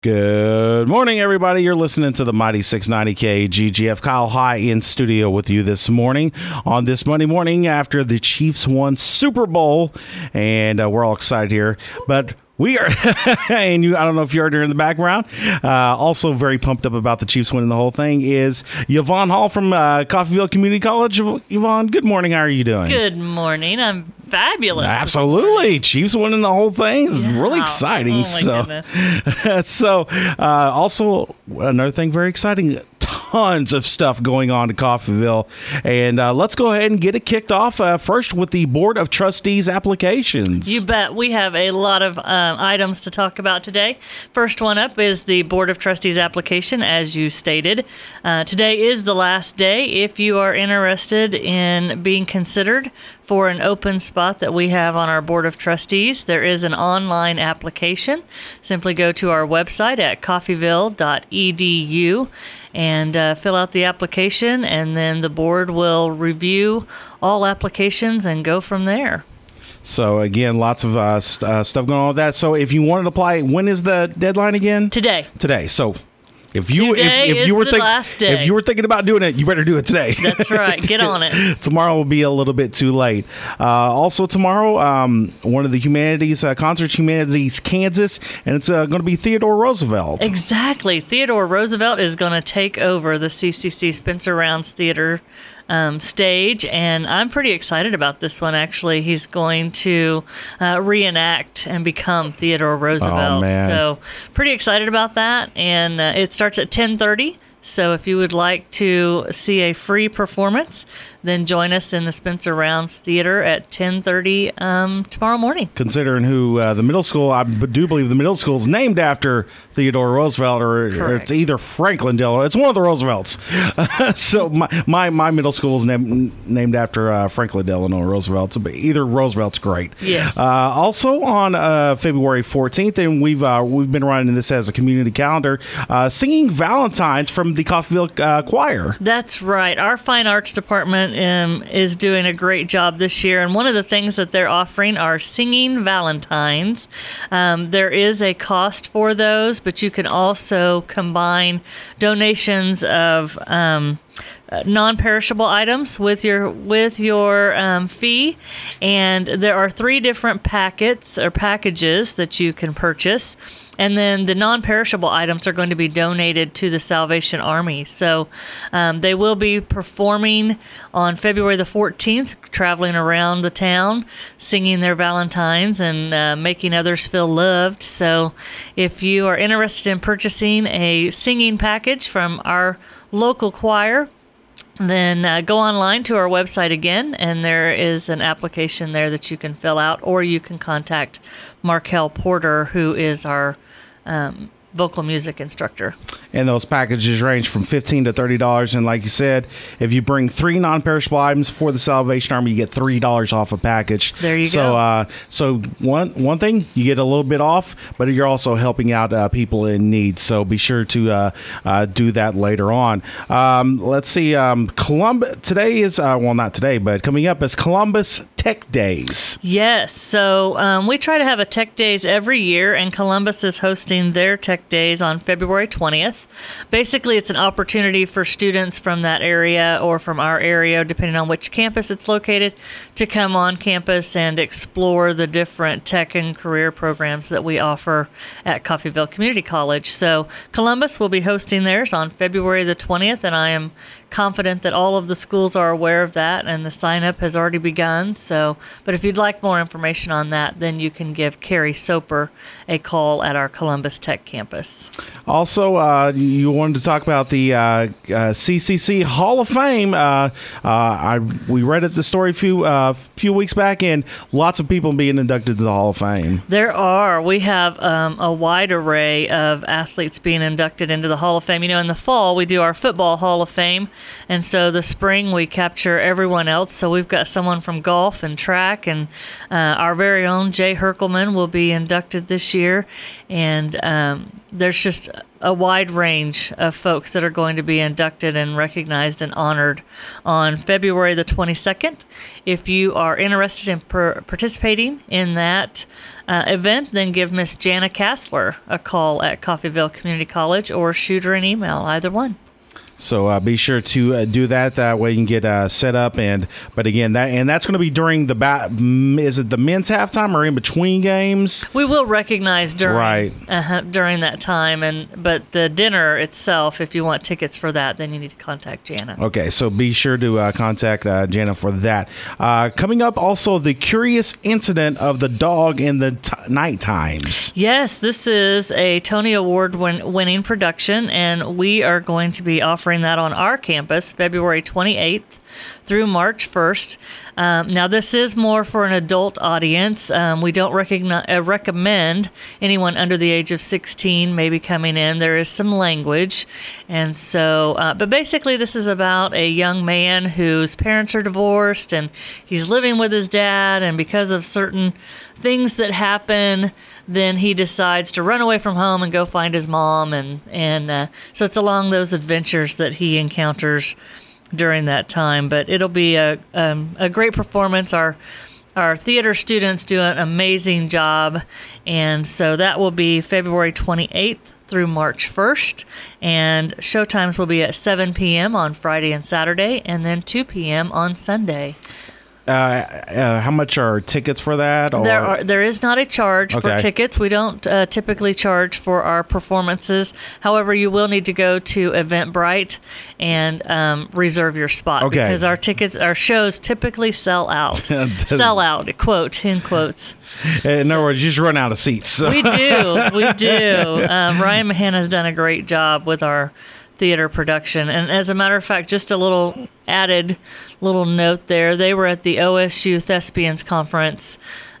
Good morning, everybody. You're listening to the Mighty 690 KGGF. Kyle High in studio with you this morning on this Monday morning after the Chiefs won Super Bowl, and we're all excited here. But we are, and I don't know if you heard her in the background, also very pumped up about the Chiefs winning the whole thing, is Yvonne Hall from Coffeyville Community College. Yvonne, good morning. How are you doing? Good morning. I'm fabulous. Absolutely. Chiefs winning the whole thing is really exciting. Oh, my goodness. So also another thing very exciting, tons of stuff going on in Coffeyville. And let's go ahead and get it kicked off first with the Board of Trustees applications. You bet. We have a lot of items to talk about today. First one up is the Board of Trustees application, as you stated. Today is the last day. If you are interested in being considered for an open spot that we have on our Board of Trustees, there is an online application. Simply go to our website at coffeyville.edu and fill out the application, and then the board will review all applications and go from there. So, again, lots of stuff going on with that. So, if you wanted to apply, when is the deadline again? Today. So, if you were thinking about doing it, you better do it today. That's right. Get on it. Tomorrow will be a little bit too late. Also tomorrow, one of the humanities concerts, Humanities Kansas, and it's going to be Theodore Roosevelt. Exactly. Theodore Roosevelt is going to take over the CCC Spencer Rounds Theater stage, and I'm pretty excited about this one. Actually, he's going to reenact and become Theodore Roosevelt. Oh, man. So pretty excited about that, and it starts at 10:30. So if you would like to see a free performance, then join us in the Spencer Rounds Theater at 10:30 tomorrow morning. Considering who the middle school, I do believe the middle school is named after Theodore Roosevelt, or it's either Franklin Delano. It's one of the Roosevelts. So my middle school is named after Franklin Delano Roosevelt. So either Roosevelt's great. Yes. Also on February 14th, and we've been running this as a community calendar, singing Valentines from the Coffeyville Choir. That's right. Our Fine Arts Department is doing a great job this year, and one of the things that they're offering are singing Valentines. There is a cost for those, but you can also combine donations of non-perishable items with your fee, and there are 3 different packages that you can purchase. And then the non-perishable items are going to be donated to the Salvation Army. So they will be performing on February the 14th, traveling around the town, singing their Valentines and making others feel loved. So if you are interested in purchasing a singing package from our local choir, then go online to our website again, and there is an application there that you can fill out, or you can contact Markel Porter, who is our vocal music instructor. And those packages range from $15 to $30. And like you said, if you bring 3 non-perishable items for the Salvation Army, you get $3 off a package. There you go. So one thing, you get a little bit off, but you're also helping out people in need. So be sure to do that later on. Let's see. Columbus today is not today, but coming up is Columbus Tech Days. Yes. So we try to have a Tech Days every year, and Columbus is hosting their Tech Days on February 20th. Basically, it's an opportunity for students from that area or from our area, depending on which campus it's located, to come on campus and explore the different tech and career programs that we offer at Coffeyville Community College. So Columbus will be hosting theirs on February the 20th, and I am confident that all of the schools are aware of that, and the sign-up has already begun. But if you'd like more information on that, then you can give Carrie Soper a call at our Columbus Tech campus. Also, you wanted to talk about the CCC Hall of Fame. We read the story a few weeks back, and lots of people being inducted to the Hall of Fame. There are. We have a wide array of athletes being inducted into the Hall of Fame. In the fall, we do our Football Hall of Fame. And so the spring we capture everyone else. So we've got someone from golf and track, and our very own Jay Herkelman will be inducted this year. And there's just a wide range of folks that are going to be inducted and recognized and honored on February the 22nd. If you are interested in participating in that event, then give Miss Jana Kassler a call at Coffeyville Community College or shoot her an email, either one. So be sure to do that. That way you can get set up. But again, that's going to be during is it the men's halftime or in between games? We will recognize during right. During that time, but the dinner itself, if you want tickets for that, then you need to contact Jana. Okay, so be sure to contact Jana for that. Coming up, also the curious incident of the dog in the night times. Yes, this is a Tony Award winning production, and we are going to be offering that on our campus February 28th through March 1st. Now, this is more for an adult audience. We don't recommend anyone under the age of 16 maybe coming in. There is some language. And so, but basically this is about a young man whose parents are divorced and he's living with his dad, and because of certain things that happen, then he decides to run away from home and go find his mom. And so it's along those adventures that he encounters during that time. But it'll be a great performance. Our theater students do an amazing job. And so that will be February 28th through March 1st. And showtimes will be at 7 p.m. on Friday and Saturday, and then 2 p.m. on Sunday. How much are tickets for that? Or? There is not a charge for tickets. We don't typically charge for our performances. However, you will need to go to Eventbrite and reserve your spot, because our shows typically sell out. Sell out, quote, in quotes. In other words, you just run out of seats. So. We do. Ryan Mahan has done a great job with our theater production. And as a matter of fact, just a little added note there, they were at the OSU Thespians Conference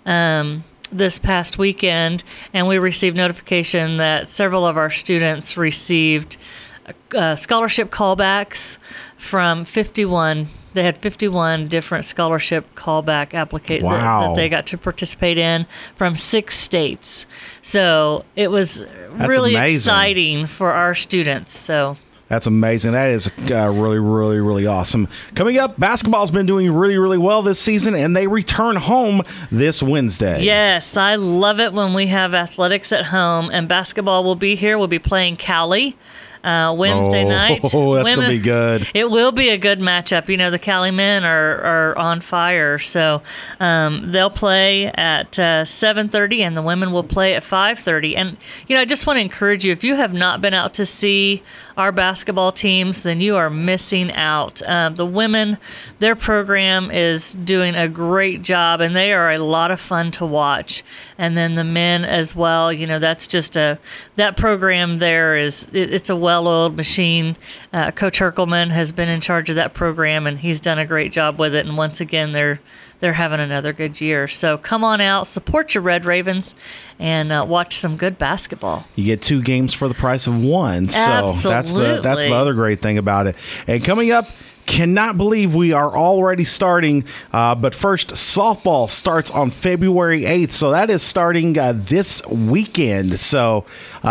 this past weekend, and we received notification that several of our students received scholarship callbacks from 51. They had 51 different scholarship callback applications that they got to participate in from 6 states. So it was really exciting for our students. So that's amazing. That is really, really, really awesome. Coming up, basketball's been doing really, really well this season, and they return home this Wednesday. Yes, I love it when we have athletics at home, and basketball will be here. We'll be playing Cali Wednesday night. Oh, that's going to be good. It will be a good matchup. You know, the Cali men are on fire. So they'll play at 7:30, and the women will play at 5:30. And, you know, I just want to encourage you, if you have not been out to see our basketball teams, then you are missing out. The women, their program is doing a great job, and they are a lot of fun to watch. And then the men as well, you know, that's just that program there it's a well-oiled machine. Coach Herkelman has been in charge of that program, and he's done a great job with it. And once again, they're having another good year. So come on out, support your Red Ravens, and watch some good basketball. You get 2 games for the price of 1. So Absolutely. that's the other great thing about it. And coming up, cannot believe we are already starting. But first, softball starts on February 8th. So that is starting this weekend. So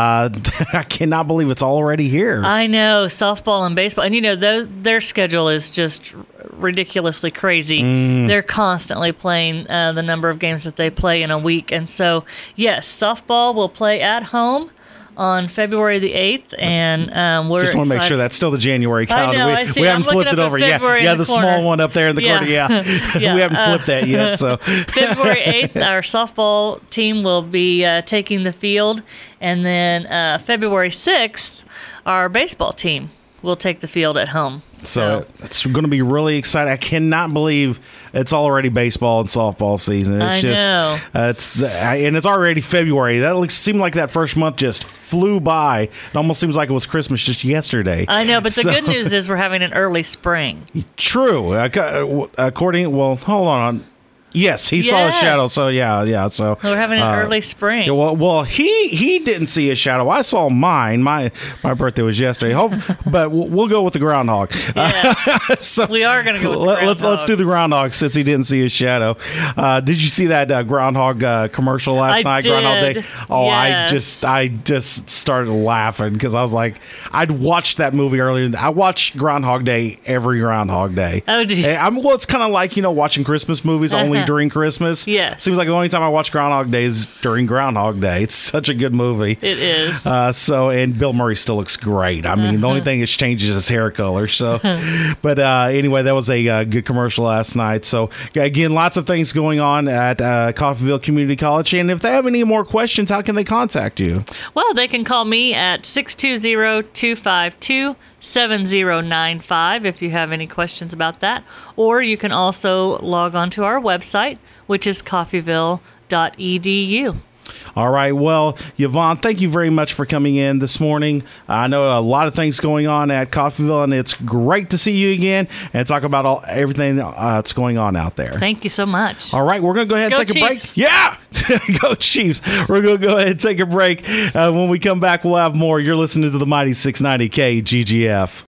I cannot believe it's already here. I know, softball and baseball. And, you know, their schedule is just ridiculously crazy. They're constantly playing the number of games that they play in a week. And so, yes, softball will play at home on February the 8th, and we're just want to make sure that's still the January calendar. I know, we haven't flipped it over. Yeah, the small one up there in the corner. Yeah. We haven't flipped that yet. So February 8th, our softball team will be taking the field, and then February 6th, our baseball team will take the field at home. So it's going to be really exciting. I cannot believe it's already baseball and softball season. It's know. And it's already February. That seemed like that first month just flew by. It almost seems like it was Christmas just yesterday. I know, but the good news is we're having an early spring. True. Hold on. Yes, he saw a Yes. shadow. So yeah. So We're having an early spring. yeah, well, he didn't see a shadow. I saw mine. My birthday was yesterday. But we'll go with the groundhog. Yeah. So We are going to go with the let's groundhog. do the groundhog since he didn't see his shadow. Did you see that groundhog commercial last I night? Groundhog Day. did. Oh, Yes. I just started laughing because I was like, I'd watched that movie earlier. I watched Groundhog Day every Groundhog Day. Oh, did you? Well, it's kind of like watching Christmas movies only during Christmas. Yes. Seems like the only time I watch Groundhog Day is during Groundhog Day. It's such a good movie. It is. And Bill Murray still looks great. I mean, the only thing that's changed is his hair color. So, but anyway, that was a good commercial last night. So, again, lots of things going on at Coffeyville Community College. And if they have any more questions, how can they contact you? Well, they can call me at 620-252-7095 if you have any questions about that. Or you can also log on to our website, which is coffeyville.edu. All right. Well, Yvonne, thank you very much for coming in this morning. I know a lot of things going on at Coffeyville, and it's great to see you again and talk about everything that's going on out there. Thank you so much. All right, we're going to go ahead and Go take Chiefs. a break. Yeah, go Chiefs. We're going to go ahead and take a break. When we come back, we'll have more. You're listening to the Mighty 690 KGGF.